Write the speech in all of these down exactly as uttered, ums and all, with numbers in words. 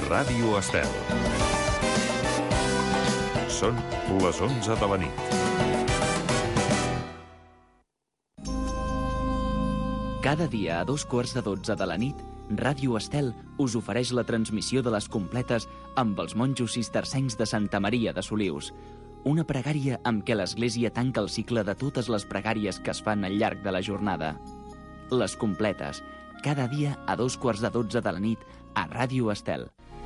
Ràdio Estel. Són les onze de la nit. Cada dia a dos quarts de dotze de la nit, Ràdio Estel us ofereix la transmissió de les completes amb els monjos cistercencs de Santa Maria de Solius. Una pregària amb què l'Església tanca el cicle de totes les pregàries que es fan al llarg de la jornada. Les completes, cada dia a dos quarts de dotze de la nit a Ràdio Estel.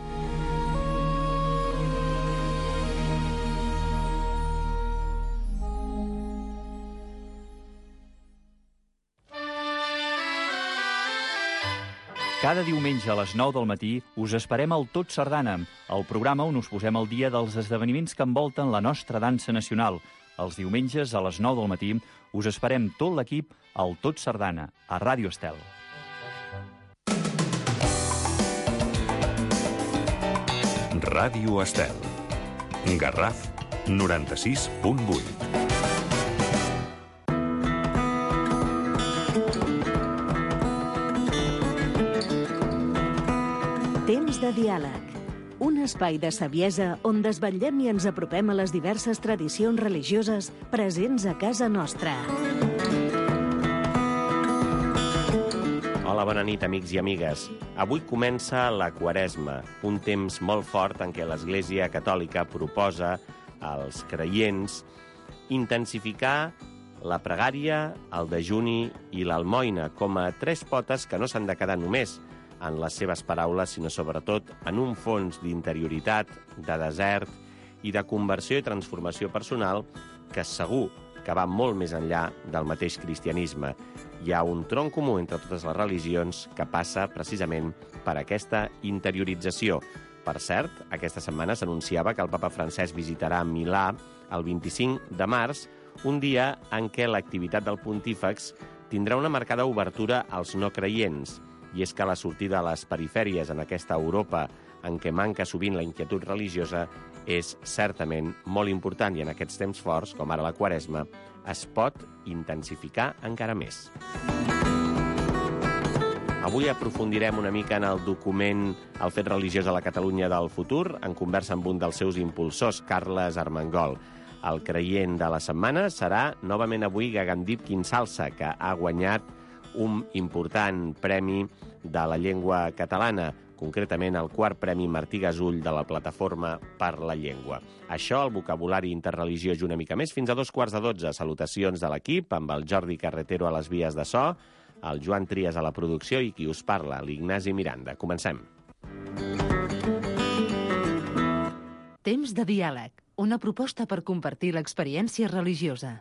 Cada diumenge a les nou del matí us esperem al Tot Sardana, el programa on us posem al dia dels esdeveniments que envolten la nostra dansa nacional. Els diumenges a les nou del matí us esperem tot l'equip al Tot Sardana, a Ràdio Estel. Ràdio Estel. Garraf noranta-sis punt vuit. Temps de diàleg. Un espai de saviesa on desvetllem i ens apropem a les diverses tradicions religioses presents a casa nostra. Hola, bona nit, amics i amigues. Avui comença la Quaresma, un temps molt fort en què l'Església Catòlica proposa als creients intensificar la pregària, el dejuni i l'almoina com a tres potes que no s'han de quedar només en les seves paraules, sinó sobretot en un fons d'interioritat, de desert i de conversió i transformació personal que segur que va molt més enllà del mateix cristianisme. Hi ha un tronc comú entre totes les religions que passa precisament per aquesta interiorització. Per cert, aquesta setmana s'anunciava que el papa Francesc visitarà Milà el vint-i-cinc de març, un dia en què l'activitat del pontífex tindrà una marcada obertura als no creients. I és que la sortida a les perifèries en aquesta Europa en què manca sovint la inquietud religiosa és certament molt important i en aquests temps forts, com ara la Quaresma, es pot intensificar encara més. Avui aprofundirem una mica en el document El fet religiós a la Catalunya del futur, en conversa amb un dels seus impulsors, Carles Armengol. El creient de la setmana serà novament avui Gagandip Quinsalsa, que ha guanyat un important premi de la llengua catalana, concretament el quart Premi Martí Gasull de la Plataforma per la Llengua. Això, el vocabulari interreligiós i una mica més, fins a dos quarts de dotze. Salutacions de l'equip, amb el Jordi Carretero a les vies de so, el Joan Trias a la producció i qui us parla, l'Ignasi Miranda. Comencem. Temps de diàleg, una proposta per compartir l'experiència religiosa.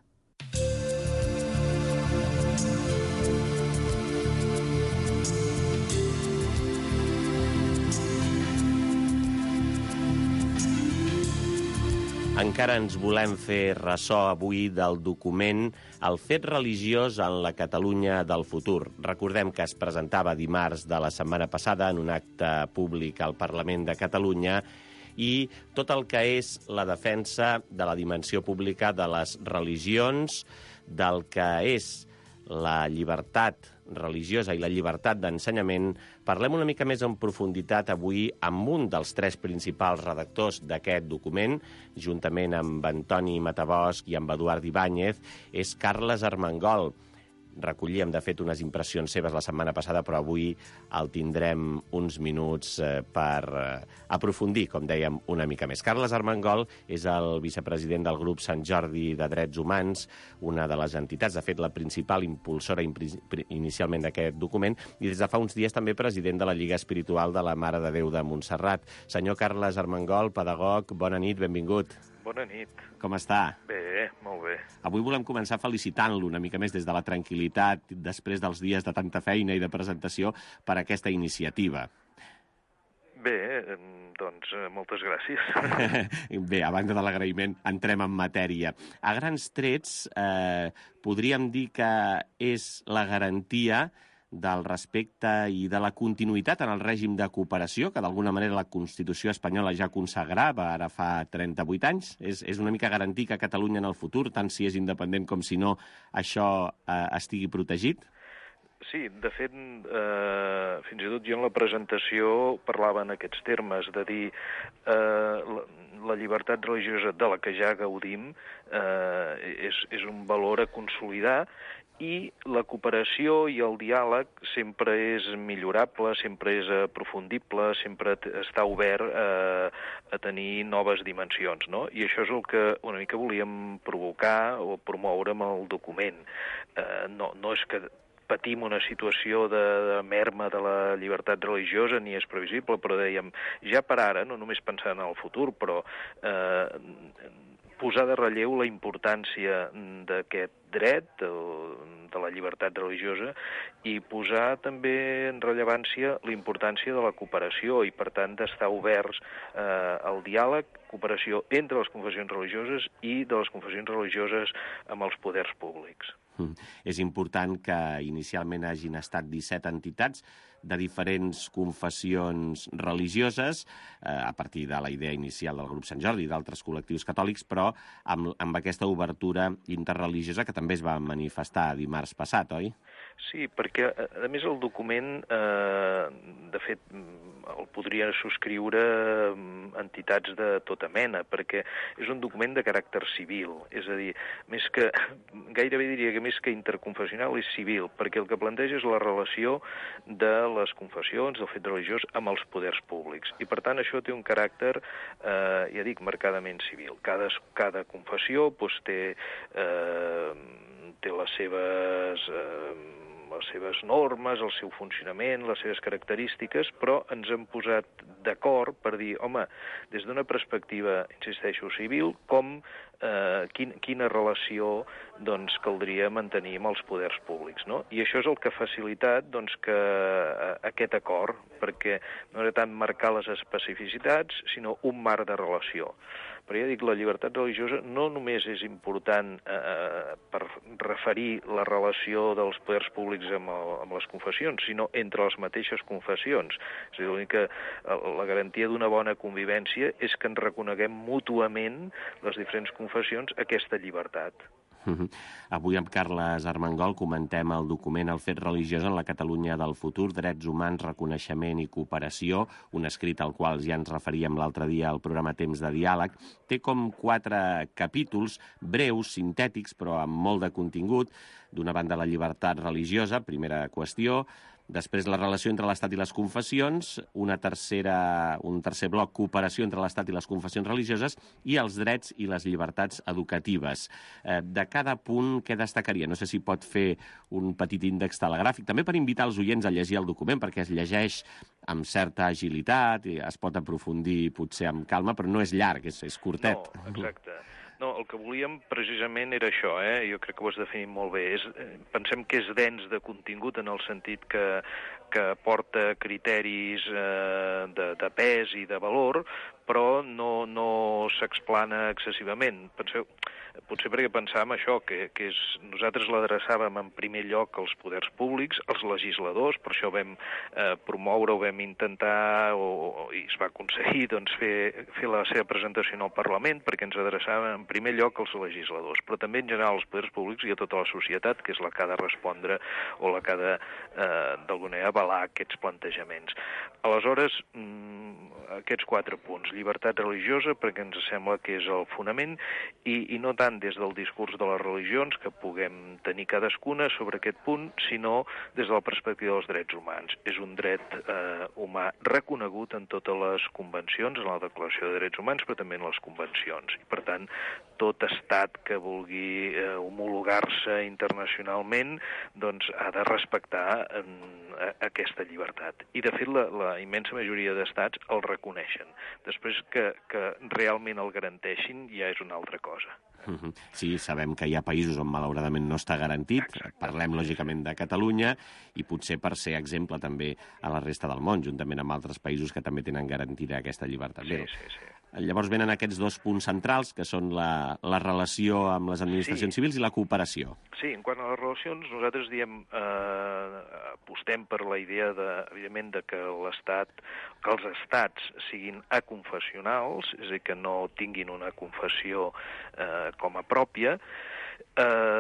Encara ens volem fer ressò avui del document El fet religiós en la Catalunya del futur. Recordem que es presentava dimarts de la setmana passada en un acte públic al Parlament de Catalunya i tot el que és la defensa de la dimensió pública de les religions, del que és la llibertat religiosa i la llibertat d'ensenyament. Parlem una mica més en profunditat avui amb un dels tres principals redactors d'aquest document, juntament amb Antoni Matabosc i amb Eduard Ibáñez, és Carles Armengol. Recollíem, de fet, unes impressions seves la setmana passada, però avui el tindrem uns minuts eh, per eh, aprofundir, com dèiem, una mica més. Carles Armengol és el vicepresident del grup Sant Jordi de Drets Humans, una de les entitats, de fet, la principal impulsora inicialment d'aquest document, i des de fa uns dies també president de la Lliga Espiritual de la Mare de Déu de Montserrat. Senyor Carles Armengol, pedagog, bona nit, benvingut. Bona nit. Com està? Bé, molt bé. Avui volem començar felicitant-lo una mica més des de la tranquil·litat, després dels dies de tanta feina i de presentació, per aquesta iniciativa. Bé, doncs moltes gràcies. Bé, a banda de l'agraïment, entrem en matèria. A grans trets, eh, podríem dir que és la garantia del respecte i de la continuïtat en el règim de cooperació, que d'alguna manera la Constitució espanyola ja consagrava ara fa trenta-vuit anys. És, és una mica garantir que Catalunya en el futur, tant si és independent com si no, això eh, estigui protegit? Sí, de fet, eh, fins i tot jo en la presentació parlava en aquests termes, de dir eh, la, la llibertat religiosa de la que ja gaudim eh, és, és un valor a consolidar, i la cooperació i el diàleg sempre és millorable, sempre és aprofundible, sempre està obert a, a tenir noves dimensions, no? I això és el que una mica volíem provocar o promoure amb el document. Eh, no, no és que patim una situació de, de merma de la llibertat religiosa, ni és previsible, però dèiem, ja per ara, no només pensant en el futur, però eh, posar de relleu la importància d'aquest dret, de la llibertat religiosa, i posar també en rellevància la importància de la cooperació i, per tant, d'estar oberts eh, al diàleg, cooperació entre les confessions religioses i de les confessions religioses amb els poders públics. Mm. És important que inicialment hagin estat disset entitats de diferents confessions religioses, eh, a partir de la idea inicial del grup Sant Jordi i d'altres col·lectius catòlics, però amb, amb aquesta obertura interreligiosa que també es va manifestar dimarts passat, oi? Sí, perquè, a més, el document, eh, de fet, el podrien subscriure entitats de tota mena, perquè és un document de caràcter civil, és a dir, més que, gairebé diria que més que interconfessional és civil, perquè el que planteja és la relació de les confessions, del fet religiós, amb els poders públics. I, per tant, això té un caràcter, eh, ja dic, marcadament civil. Cada, cada confessió doncs, té, eh, té les seves... Eh, les seves normes, el seu funcionament, les seves característiques, però ens hem posat d'acord per dir, home, des d'una perspectiva, insisteixo, civil, com, eh, quin, quina relació doncs, caldria mantenir amb els poders públics, no? I això és el que ha facilitat doncs, que, eh, aquest acord, perquè no era tant marcar les especificitats, sinó un marc de relació. Però ja dic, la llibertat religiosa no només és important eh, per referir la relació dels poders públics amb, el, amb les confessions, sinó entre les mateixes confessions. És a dir, que la garantia d'una bona convivència és que ens reconeguem mútuament, les diferents confessions, aquesta llibertat. Uh-huh. Avui amb Carles Armengol comentem el document El fet religiós en la Catalunya del futur, drets humans, reconeixement i cooperació, un escrit al qual ja ens referíem l'altre dia al programa Temps de Diàleg. Té com quatre capítols, breus, sintètics, però amb molt de contingut. D'una banda, la llibertat religiosa, primera qüestió. Després, la relació entre l'Estat i les confessions, una tercera, un tercer bloc, cooperació entre l'Estat i les confessions religioses, i els drets i les llibertats educatives. Eh, de cada punt, què destacaria? No sé si pot fer un petit índex telegràfic, també per invitar els oients a llegir el document, perquè es llegeix amb certa agilitat, i es pot aprofundir potser amb calma, però no és llarg, és, és curtet. No, exacte. No, el que volíem precisament era això, eh? Jo crec que ho has definit molt bé. És, pensem que és dens de contingut en el sentit que, que porta criteris eh, de, de pes i de valor, però no, no s'explana excessivament. Penseu, potser perquè pensàvem això, que, que és, nosaltres l'adreçàvem en primer lloc als poders públics, als legisladors, per això vam eh, promoure, ho vam intentar, o, o, i es va aconseguir doncs, fer, fer la seva presentació en el Parlament, perquè ens adreçàvem en primer lloc als legisladors, però també en general als poders públics i a tota la societat, que és la que ha de respondre o la que ha de, eh, d'alguna manera, avalar aquests plantejaments. Aleshores, aquests quatre punts. Llibertat religiosa, perquè ens sembla que és el fonament, i, i no tant des del discurs de les religions, que puguem tenir cadascuna sobre aquest punt, sinó des de la perspectiva dels drets humans. És un dret eh, humà reconegut en totes les convencions, en la Declaració de Drets Humans, però també en les convencions. I, per tant, tot estat que vulgui eh, homologar-se internacionalment doncs ha de respectar eh, aquesta llibertat. I, de fet, la, la immensa majoria d'estats el reconeixen. Després que, que realment el garanteixin ja és una altra cosa. Sí, sabem que hi ha països on malauradament no està garantit. Exacte. Parlem lògicament de Catalunya i potser per ser exemple també a la resta del món, juntament amb altres països que també tenen garantida aquesta llibertat. Sí, sí, sí. Llavors venen aquests dos punts centrals, que són la, la relació amb les administracions sí. civils i la cooperació. Sí, en quant a les relacions, nosaltres diem, eh, apostem per la idea, de, evidentment, de que l'Estat, que els estats siguin aconfessionals, és a dir, que no tinguin una confessió eh, com a pròpia. Eh,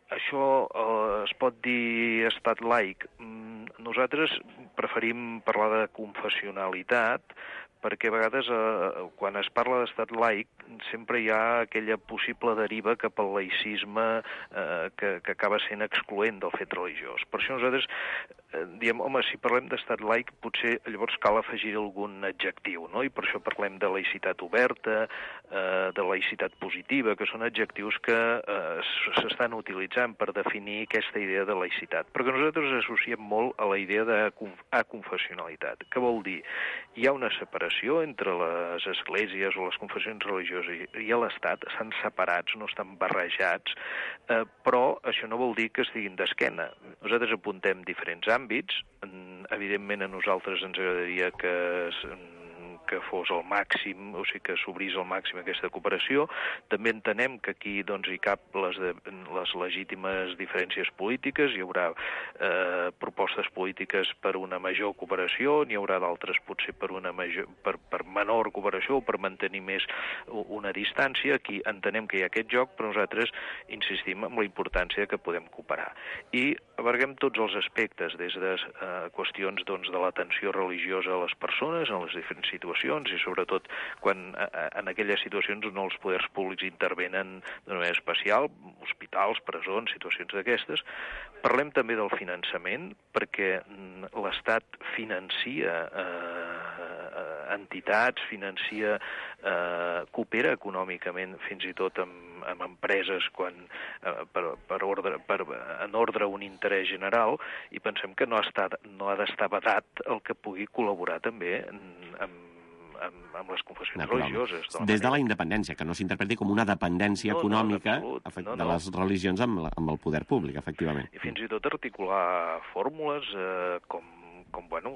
això eh, es pot dir estat laic. Nosaltres preferim parlar de confessionalitat, perquè a vegades eh, quan es parla d'estat laic sempre hi ha aquella possible deriva cap al laïcisme eh, que, que acaba sent excloent del fet religiós. Per això nosaltres eh, diem, home, si parlem d'estat laic potser llavors cal afegir algun adjectiu, no? I per això parlem de laïcitat oberta, eh, de laïcitat positiva, que són adjectius que eh, s'estan utilitzant per definir aquesta idea de laïcitat, perquè nosaltres associem molt a la idea de aconfessionalitat. Què vol dir? Hi ha una separació entre les esglésies o les confessions religioses i l'Estat, estan separats, no estan barrejats, eh, però això no vol dir que estiguin d'esquena. Nosaltres apuntem diferents àmbits, evidentment a nosaltres ens agradaria que que fos el màxim, o sigui, que s'obrís al màxim aquesta cooperació. També entenem que aquí doncs, hi cap les, de, les legítimes diferències polítiques, hi haurà eh, propostes polítiques per una major cooperació, n'hi haurà d'altres potser per una major, per, per menor cooperació o per mantenir més una distància. Aquí entenem que hi ha aquest joc, però nosaltres insistim en la importància que podem cooperar. I abarquem tots els aspectes, des de eh, qüestions doncs, de l'atenció religiosa a les persones en les diferents situacions, i sobretot quan en aquelles situacions on els poders públics intervenen d'una manera especial, hospitals, presons, situacions d'aquestes. Parlem també del finançament, perquè l'Estat financia eh, entitats, financia, eh, coopera econòmicament fins i tot amb, amb empreses quan, eh, per, per ordre, per, en ordre a un interès general, i pensem que no ha, estat, no ha d'estar vedat el que pugui col·laborar també amb Amb, amb les confessions Natural. religioses. De Des de la independència, que no s'interpreti com una dependència no, econòmica no, no, no. de les religions amb, la, amb el poder públic, efectivament. I fins i tot articular fórmules eh, com, com, bueno,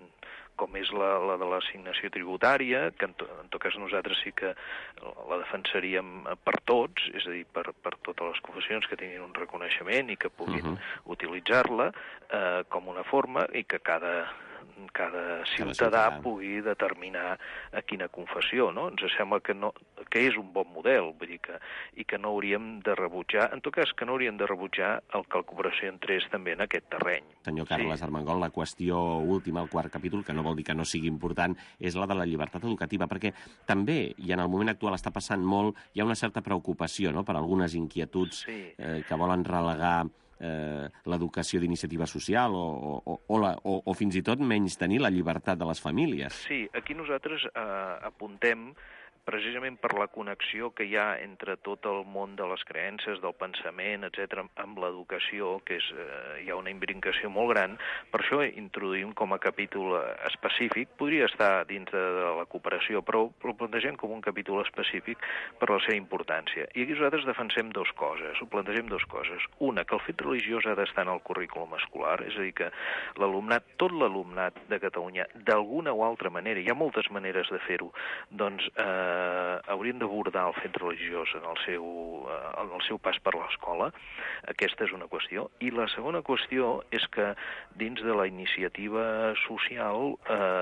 com és la, la de l'assignació tributària, que en, to, en tot cas nosaltres sí que la defensaríem per tots, és a dir, per, per totes les confessions que tinguin un reconeixement i que puguin uh -huh. utilitzar-la eh, com una forma, i que cada... cada ciutadà, ciutadà pugui determinar a quina confessió, no? Ens sembla que, no, que és un bon model, vull dir que, i que no hauríem de rebutjar, en tot cas que no hauríem de rebutjar el que la cooperació entrés també en aquest terreny. Senyor Carles sí. Armengol, la qüestió última, el quart capítol, que no vol dir que no sigui important, és la de la llibertat educativa, perquè també, i en el moment actual està passant molt, hi ha una certa preocupació, no?, per algunes inquietuds sí. eh, que volen relegar Eh, l'educació d'iniciativa social o, o, o, la, o, o fins i tot menys tenir la llibertat de les famílies. Sí, aquí nosaltres eh, apuntem precisament per la connexió que hi ha entre tot el món de les creences, del pensament, etcètera, amb l'educació, que és, eh, hi ha una imbrincació molt gran. Per això introduïm com a capítol específic, podria estar dins de, de la cooperació, però ho plantegem com un capítol específic per la seva importància. I aquí nosaltres defensem dues coses, ho plantegem dues coses. Una, que el fet religiós ha d'estar en el currículum escolar, és a dir, que l'alumnat, tot l'alumnat de Catalunya, d'alguna o altra manera, hi ha moltes maneres de fer-ho, doncs eh, Eh, haurien d'abordar el fet religiós en el seu, eh, en el seu pas per l'escola. Aquesta és una qüestió. I la segona qüestió és que dins de la iniciativa social,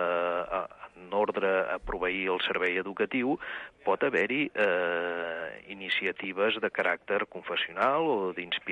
eh, en ordre a proveir el servei educatiu, pot haver-hi eh, iniciatives de caràcter confessional o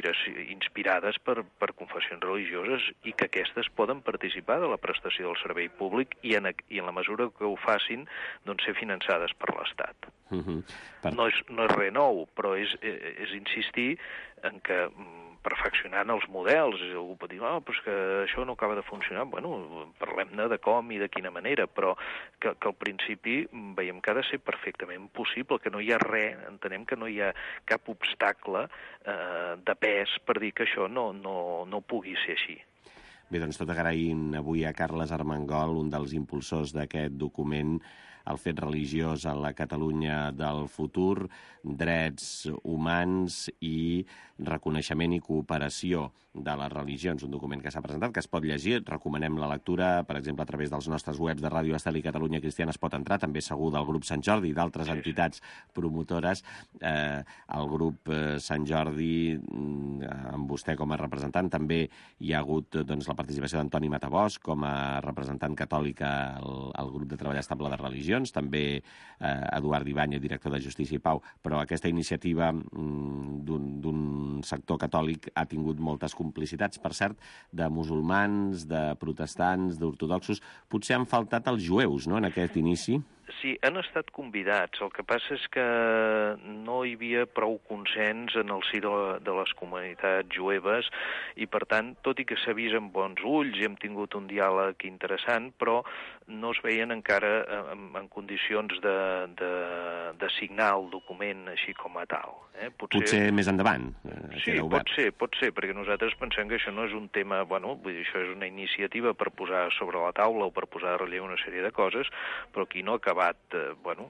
inspirades per, per confessions religioses, i que aquestes poden participar de la prestació del servei públic i en, i en la mesura que ho facin, doncs ser finançades per l'Estat. Uh-huh. per... no, és, no és res nou, però és, és insistir en que perfeccionant els models, algú pot dir, oh, però és que això no acaba de funcionar. Bueno, parlem-ne de com i de quina manera, però que, que al principi veiem que ha de ser perfectament possible, que no hi ha res, entenem que no hi ha cap obstacle eh, de pes per dir que això no, no, no pugui ser així. Bé, doncs tot agraint avui a Carles Armengol, un dels impulsors d'aquest document, el fet religiós a la Catalunya del futur, drets humans i reconeixement i cooperació de les religions, un document que s'ha presentat, que es pot llegir, recomanem la lectura, per exemple, a través dels nostres webs de Ràdio Estel i Catalunya Cristiana es pot entrar, també segur del grup Sant Jordi i d'altres sí, entitats promotores. Eh, el grup eh, Sant Jordi, amb vostè com a representant, també hi ha hagut doncs, la participació d'Antoni Matabosc com a representant catòlic al, al grup de treball estable de religions, també eh, Eduard Ibáñez, director de Justícia i Pau, però aquesta iniciativa mm, d'un sector catòlic ha tingut moltes complicitats, per cert, de musulmans, de protestants, d'ortodoxos. Potser han faltat els jueus, no?, en aquest inici. Sí, han estat convidats. El que passa és que no hi havia prou consens en el si de, de les comunitats jueves i, per tant, tot i que s'ha vist amb bons ulls i hem tingut un diàleg interessant, però no es veien encara en, en condicions de, de, de signar el document així com a tal. Eh? Potser... Potser més endavant. Sí, pot ser, pot ser, perquè nosaltres pensem que això no és un tema, bueno, vull dir, això és una iniciativa per posar sobre la taula o per posar a relleu una sèrie de coses, però aquí no ha acabat, eh, bueno,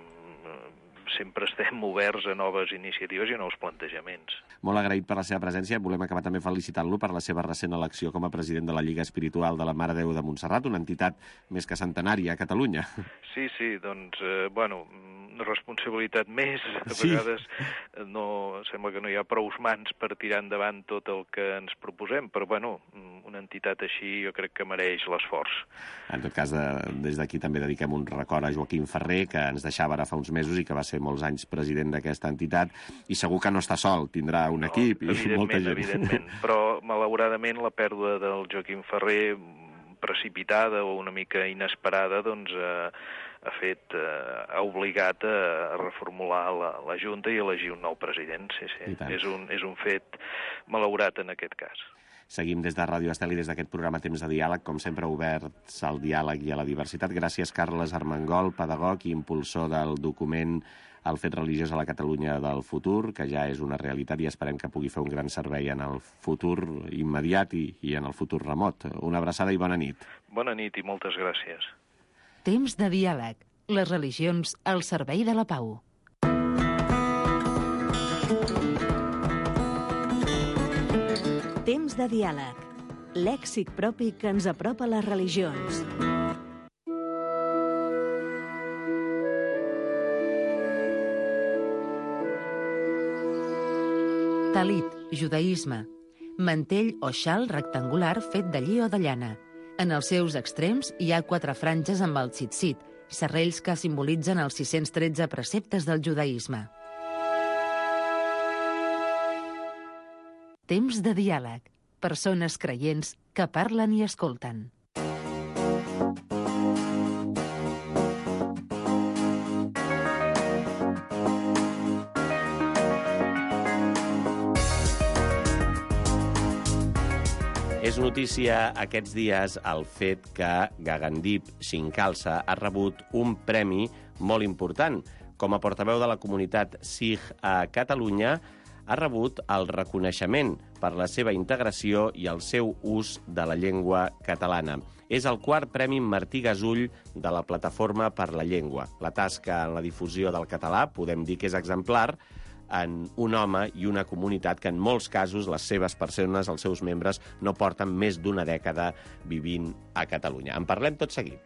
sempre estem oberts a noves iniciatives i a nous plantejaments. Molt agraït per la seva presència. Volem acabar també felicitant-lo per la seva recent elecció com a president de la Lliga Espiritual de la Mare de Déu de Montserrat, una entitat més que centenària a Catalunya. Sí, sí, doncs, eh, bueno, responsabilitat més, a sí. vegades no, sembla que no hi ha prou mans per tirar endavant tot el que ens proposem, però bueno, una entitat així jo crec que mereix l'esforç. En tot cas, de, des d'aquí també dediquem un record a Joaquim Ferrer, que ens deixava ara fa uns mesos i que va ser molts anys president d'aquesta entitat, i segur que no està sol, tindrà un no, equip i molta gent. Evidentment, però malauradament la pèrdua del Joaquim Ferrer, precipitada o una mica inesperada, doncs eh, ha fet, eh, ha obligat a reformular la, la Junta i elegir un nou president. Sí, sí, és un, és un fet malaurat en aquest cas. Seguim des de Ràdio Estel i des d'aquest programa Temps de Diàleg, com sempre oberts al diàleg i a la diversitat. Gràcies, Carles Armengol, pedagog i impulsor del document El fet religiós a la Catalunya del futur, que ja és una realitat i esperem que pugui fer un gran servei en el futur immediat i, i en el futur remot. Una abraçada i bona nit. Bona nit i moltes gràcies. Temps de diàleg. Les religions al servei de la pau. Temps de diàleg. Lèxic propi que ens apropa a les religions. Talit, judaïsme. Mantell o xal rectangular fet de lli o de llana. En els seus extrems hi ha quatre franges amb el tzitzit, serrells que simbolitzen els sis-cents tretze preceptes del judaïsme. Temps de diàleg. Persones creients que parlen i escolten. És notícia aquests dies el fet que Gagandeep Singh Khalsa ha rebut un premi molt important. Com a portaveu de la comunitat Sikh a Catalunya, ha rebut el reconeixement per la seva integració i el seu ús de la llengua catalana. És el quart Premi Martí Gasull de la Plataforma per la Llengua. La tasca en la difusió del català podem dir que és exemplar en un home i una comunitat que en molts casos les seves persones, els seus membres, no porten més d'una dècada vivint a Catalunya. En parlem tot seguit.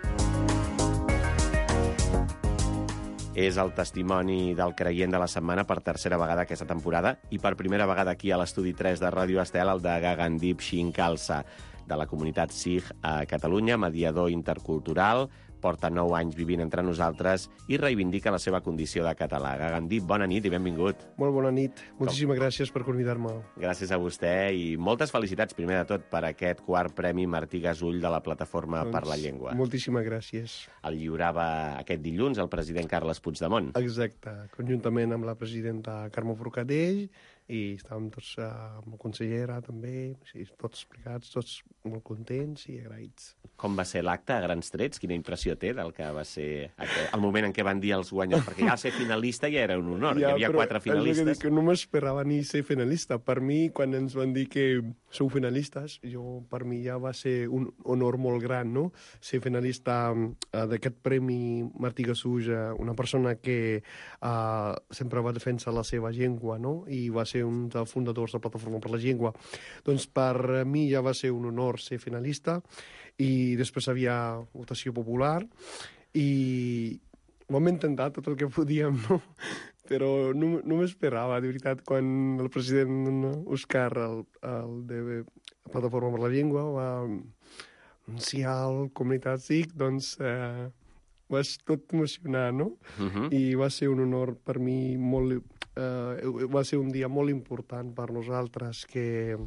És el testimoni del creient de la setmana per tercera vegada aquesta temporada i per primera vegada aquí a l'estudi tres de Ràdio Estel, el de Gagandeep Singh Khalsa, de la comunitat Sikh a Catalunya, mediador intercultural, porta nou anys vivint entre nosaltres i reivindica la seva condició de català. Gagandeep, bona nit i benvingut. Molt bona nit. Moltíssimes Com? gràcies per convidar-me. Gràcies a vostè i moltes felicitats, primer de tot, per aquest quart Premi Martí Gasull de la Plataforma doncs, per la Llengua. Moltíssimes gràcies. El lliurava aquest dilluns el president Carles Puigdemont. Exacte, conjuntament amb la presidenta Carme Forcadell i estàvem tots uh, amb la consellera també, sí, tots explicats, tots molt contents i agraïts. Com va ser l'acte a grans trets? Quina impressió té del que va ser aquest, el moment en què van dir els guanyadors? Perquè ja ser finalista ja era un honor, ja, hi havia quatre finalistes. Ja, però que no m'esperava ni ser finalista. Per mi, quan ens van dir que sou finalistes, jo, per mi ja va ser un honor molt gran, no? Ser finalista uh, d'aquest Premi Martí Gasull, una persona que uh, sempre va defensar la seva llengua, no? I va ser un dels fundadors de Plataforma per la Llengua. Doncs per mi ja va ser un honor ser finalista i després havia votació popular i ho hem intentat tot el que podíem, no? Però no, no m'esperava, de veritat, quan el president Òscar, el, el de la Plataforma per la Llengua va anunciar la comunitat sikh, doncs eh, va ser tot emocionant, no? Uh-huh. I va ser un honor per mi molt... Eh, va ser un dia molt important per nosaltres que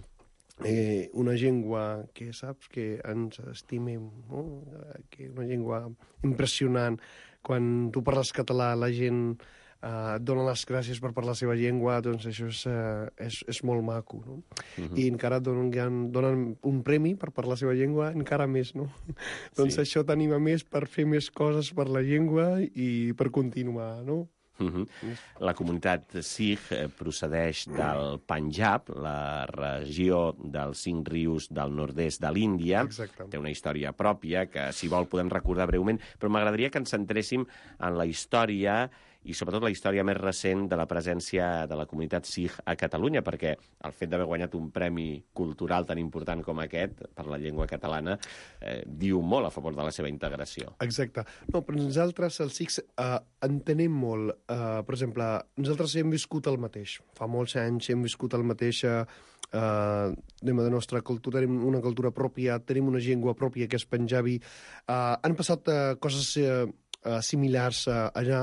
eh, una llengua que saps que ens estimem, no? Que una llengua impressionant. Quan tu parles català, la gent Uh, dona les gràcies per parlar la seva llengua, doncs això és, uh, és, és molt maco, no? Uh-huh. I encara donen, donen un premi per parlar la seva llengua, encara més, no? Doncs sí. Això t'anima més per fer més coses per la llengua i per continuar, no? Uh-huh. La comunitat sikh procedeix del Panjab, la regió dels cinc rius del nord-est de l'Índia. Exacte. Té una història pròpia que, si vol, podem recordar breument, però m'agradaria que ens centréssim en la història i sobretot la història més recent de la presència de la comunitat sikh a Catalunya, perquè el fet d'haver guanyat un premi cultural tan important com aquest per la llengua catalana eh, diu molt a favor de la seva integració. Exacte. No, però nosaltres, els sikhs, eh, entenem molt. Eh, per exemple, nosaltres hem viscut el mateix. Fa molts anys hem viscut el mateix... Eh, Uh, anem a la nostra cultura, tenim una cultura pròpia, tenim una llengua pròpia que és panjabi. Uh, han passat uh, coses uh, uh, similars uh, allà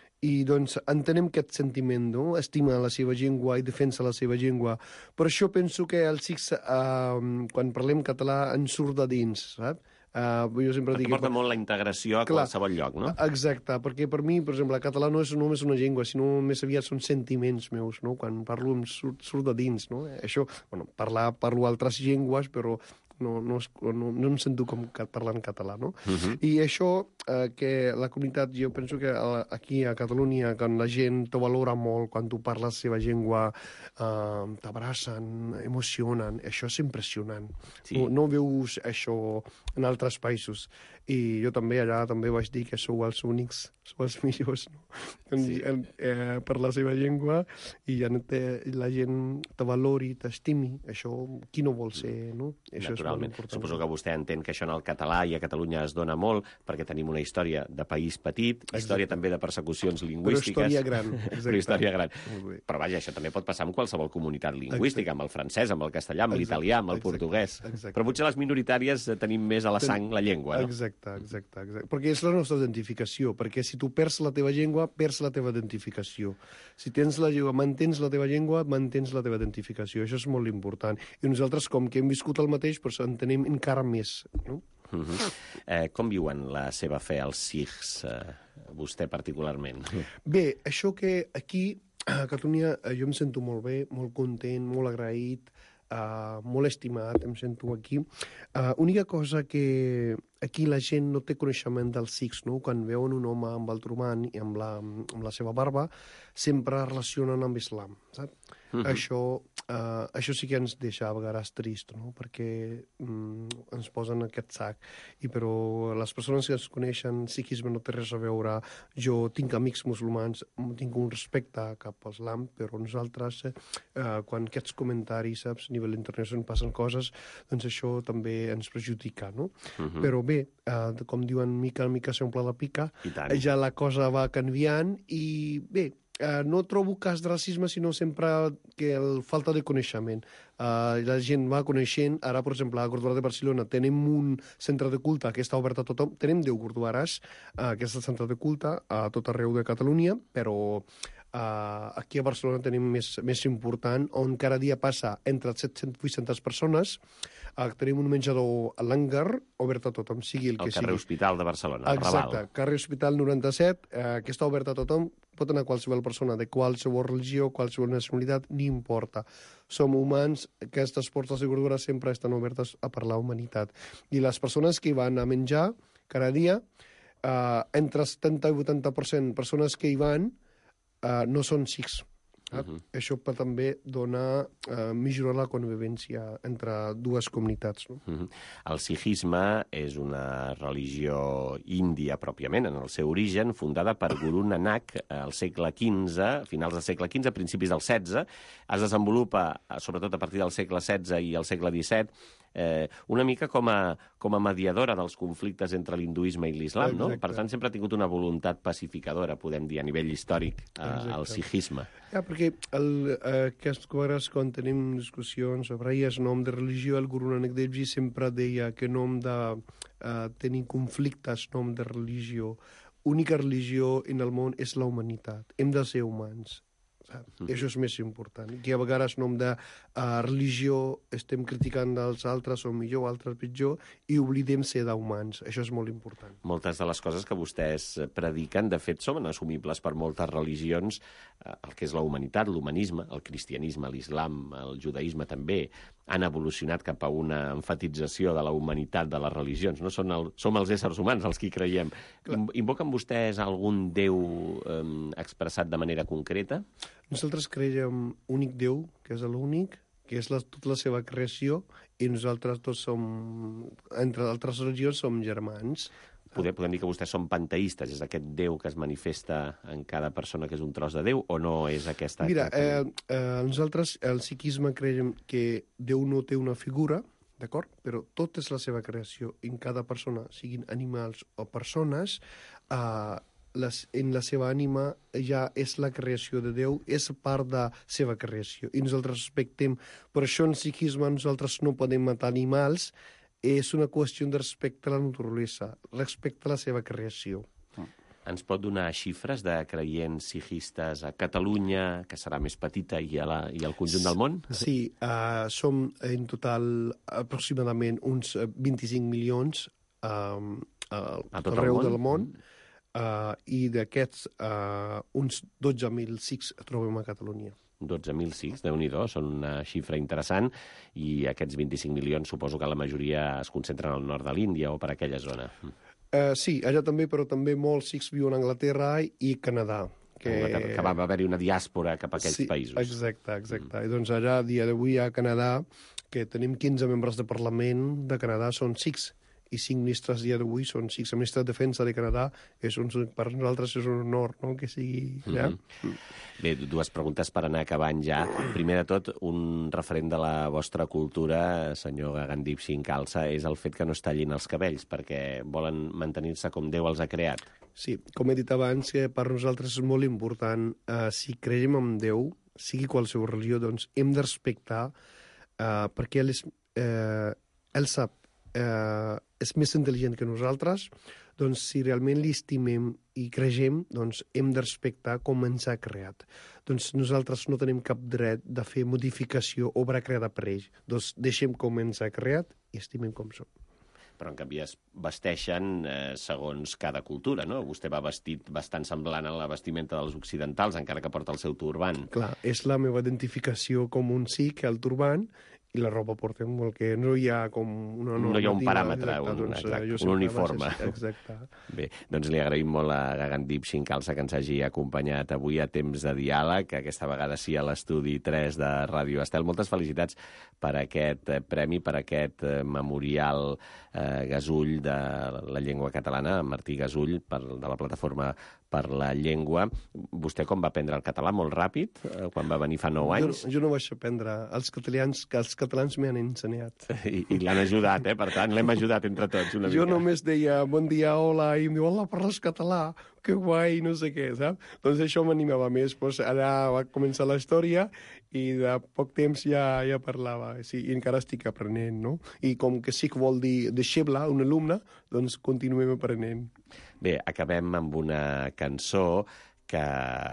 i doncs entenem aquest sentiment, no? Estima la seva llengua i defensa la seva llengua. Per això penso que els sikhs, uh, quan parlem català, ens surt de dins, saps? Uh, jo sempre perquè dic... porta molt la integració a Clar, qualsevol lloc, no? Exacte, perquè per mi, per exemple, el català no és només una llengua, sinó més aviat són sentiments meus, no? Quan parlo em surt, surt de dins, no? Això, bueno, parlar, parlo altres llengües, però no, no, no, no em sento com parlant català, no? Uh-huh. I això, eh, que la comunitat, jo penso que aquí a Catalunya, quan la gent te valora molt, quan tu parles la seva llengua, eh, t'abracen, emocionen, això és impressionant. Sí. No, no veus això en altres països. I jo també allà també vaig dir que sou els únics, sou els millors, no? Sí. Eh, per la seva llengua i ja te, la gent te valori, t'estimi. Això, qui no vol ser, no? Això naturalment. Suposo que vostè entén que això en el català i a Catalunya es dona molt perquè tenim una història de país petit, exacte. Història també de persecucions lingüístiques. Però història gran. Però història gran. Però vaja, això també pot passar amb qualsevol comunitat lingüística, exacte. Amb el francès, amb el castellà, amb l'italià, amb el exacte. Portuguès. Exacte. Però potser les minoritàries tenim més a la sang la llengua, no? Exacte, exacte, exacte. Perquè és la nostra identificació, perquè si tu perds la teva llengua, perds la teva identificació. Si tens la llengua, mantens la teva llengua, mantens la teva identificació. Això és molt important. I nosaltres, com que hem viscut el mateix, doncs entenem encara més, no? Uh-huh. eh, com viuen la seva fe els sikhs, eh, vostè particularment? Bé, això que aquí a Catalunya jo em sento molt bé, molt content, molt agraït, Uh, molt estimat, em sento aquí. Uh, única cosa que aquí la gent no té coneixement dels sikhs, no? Quan veuen un home amb el turban i amb la, amb la seva barba, sempre relacionen amb islam, saps? Uh-huh. Això, uh, això sí que ens deixa a vegades trist, no? Perquè um, ens posen aquest sac. I però les persones que es coneixen sikhisme no té res a veure. Jo tinc amics musulmans, tinc un respecte cap al islam, però nosaltres, uh, quan aquests comentaris, saps, a nivell internacional passen coses, doncs això també ens perjudica, no? Uh-huh. Però bé, uh, com diuen, mica en mica s'omple la pica, ja la cosa va canviant i bé, Uh, no trobo cas de racisme, sinó sempre que el falta de coneixement. Uh, la gent va coneixent. Ara, per exemple, a Gurdwara de Barcelona tenim un centre de culte que està obert a tothom. Tenim deu gurdwares, uh, que és el centre de culte a tot arreu de Catalunya, però uh, aquí a Barcelona tenim més, més important, on cada dia passa entre set-centes i vuit-centes persones. Uh, tenim un menjador a l'Hangar, obert a tothom, sigui el, el que sigui. El carrer Hospital de Barcelona, exacte, Raval. Exacte, carrer Hospital noranta-set, uh, que està obert a tothom, pot anar qualsevol persona de qualsevol religió, qualsevol nacionalitat, ni importa. Som humans, aquestes portes de Gurdwara sempre estan obertes a per la humanitat. I les persones que hi van a menjar cada dia, eh, entre setanta i vuitanta per cent persones que hi van eh, no són sikhs. Uh-huh. Això per també donar, eh, millorar la convivència entre dues comunitats. No? Uh-huh. El sikhisme és una religió índia pròpiament, en el seu origen, fundada per Guru Nanak al segle quinze, finals del segle quinze, principis del setze. Es desenvolupa, sobretot a partir del segle setze i el segle disset, eh, una mica com a, com a mediadora dels conflictes entre l'hinduisme i l'islam, no? Per tant, sempre ha tingut una voluntat pacificadora, podem dir, a nivell històric, eh, el sikhisme. Ja, perquè el, aquestes vegades, quan tenim discussions sobre el nom de religió, el Guru Nanak Dev Ji sempre deia que nom de uh, tenir conflictes, nom de religió, única religió en el món és la humanitat. Hem de ser humans. Mm. Això és més important. Que a vegades nom de uh, religió estem criticant els altres, o millor, altres pitjor, i oblidem ser d'humans. Això és molt important. Moltes de les coses que vostès prediquen, de fet, són assumibles per moltes religions, eh, el que és la humanitat, l'humanisme, el cristianisme, l'islam, el judaïsme també, han evolucionat cap a una enfatització de la humanitat de les religions. No? Són el, som els éssers humans els que hi creiem. Clar. Invoquen vostès algun déu eh, expressat de manera concreta? Nosaltres creiem únic Déu, que és l'únic, que és la, tota la seva creació, i nosaltres tots som, entre altres religions, som germans. Podem, podem dir que vostès són panteistes, és aquest Déu que es manifesta en cada persona que és un tros de Déu, o no és aquesta... Mira, eh, eh, nosaltres, el sikhisme, creiem que Déu no té una figura, d'acord? Però tot és la seva creació. En cada persona, siguin animals o persones, eh, les, en la seva ànima ja és la creació de Déu, és part de la seva creació. I nosaltres respectem... Per això en sikhisme nosaltres no podem matar animals, és una qüestió de respecte a la naturalesa, respecte a la seva creació. Ens pot donar xifres de creients sikhistes a Catalunya, que serà més petita, i, a la, i al conjunt del món? Sí, uh, som en total aproximadament uns vint-i-cinc milions uh, uh, a tot arreu del món, uh, i d'aquests uh, uns dotze mil sikhs trobem a Catalunya. dotze mil sikhs, Déu-n'hi-do, són una xifra interessant, i aquests vint-i-cinc milions suposo que la majoria es concentren al nord de l'Índia o per aquella zona. Uh, sí, allà també, però també molts sikhs viuen a Anglaterra i Canadà. Que, que va haver-hi una diàspora cap a aquells sí, països. Exacte, exacte. Mm. I doncs allà, a dia d'avui, a Canadà, que tenim quinze membres de Parlament de Canadà, són sikhs, i cinc ministres dia d'avui són sikhs. El ministre de Defensa de Canadà, és un, per nosaltres és un honor, no?, que sigui... Ja? Mm-hmm. Bé, dues preguntes per anar acabant ja. Primer de tot, un referent de la vostra cultura, senyor Gagandeep Singh Khalsa, és el fet que no es tallin els cabells, perquè volen mantenir-se com Déu els ha creat. Sí, com he dit abans, que per nosaltres és molt important, eh, si creiem en Déu, sigui qualsevol religió, doncs hem de respectar, eh, perquè ell, és, eh, ell sap, eh, és més intel·ligent que nosaltres, doncs si realment l'estimem i creiem, doncs hem de respectar com ens ha creat. Doncs nosaltres no tenim cap dret de fer modificació o obra creada per ell. Doncs deixem com ens ha creat i estimem com som. Però en canvi es vesteixen eh, segons cada cultura, no? Vostè va vestit bastant semblant a la vestimenta dels occidentals, encara que porta el seu turban. Clar, és la meva identificació com un sikh, el turban, i la roba portem molt, que no hi ha com una normativa. No hi ha un paràmetre, exacte, un, doncs, exacte, un uniforme. Exacte. Bé, doncs li agraïm molt a Gagandeep Singh Khalsa que ens hagi acompanyat avui a Temps de Diàleg, aquesta vegada sí a l'estudi tres de Ràdio Estel. Moltes felicitats per aquest premi, per aquest memorial eh, Gasull de la llengua catalana, Martí Gasull, per, de la plataforma per la llengua. Vostè com va aprendre el català? Molt ràpid? Eh, quan va venir fa nou anys? Jo, jo no vaig aprendre. Els catalans, que els catalans m'han ensenyat. I, i l'han ajudat, eh? Per tant, l'hem ajudat entre tots una jo mica. Jo només deia bon dia, hola, i em diu, hola, parles català, que guai, no sé què, saps? Doncs això m'animava més. Pues ara va començar la història i de poc temps ja, ja parlava. Sí, i encara estic aprenent, no? I com que sí que vol dir deixeble, un alumne, doncs continuem aprenent. Bé, acabem amb una cançó que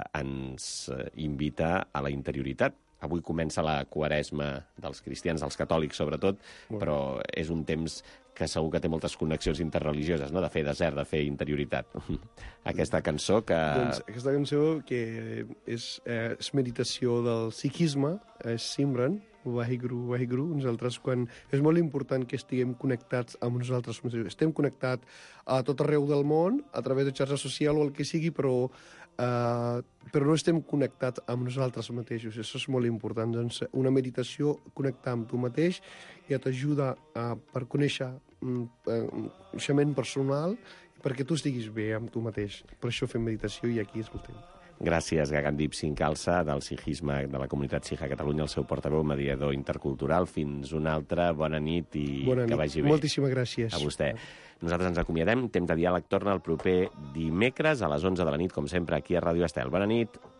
ens invita a la interioritat. Avui comença la quaresma dels cristians, dels catòlics sobretot, però és un temps que segur que té moltes connexions interreligioses, no? De fer desert, de fer interioritat. Aquesta cançó que... Doncs aquesta cançó que és, eh, és meditació del sikhisme, és Simran, Vaheguru, Vaheguru. Nosaltres, quan... És molt important que estiguem connectats amb nosaltres. Estem connectats a tot arreu del món, a través de xarxa social o el que sigui, però, uh, però no estem connectats amb nosaltres mateixos. Això és molt important. Doncs una meditació, connectar amb tu mateix, ja t'ajuda uh, per conèixer un uh, coneixement personal perquè tu estiguis bé amb tu mateix. Per això fem meditació i aquí escoltem. Gràcies, Gagandip Sincalsa, del Sijisme de la comunitat Sija a Catalunya, el seu portaveu mediador intercultural. Fins una altra, bona nit i bona nit. Que vagi bé. Moltíssimes gràcies. A vostè. Nosaltres ens acomiadem. Temps de diàleg torna el proper dimecres a les onze de la nit, com sempre, aquí a Ràdio Estel. Bona nit.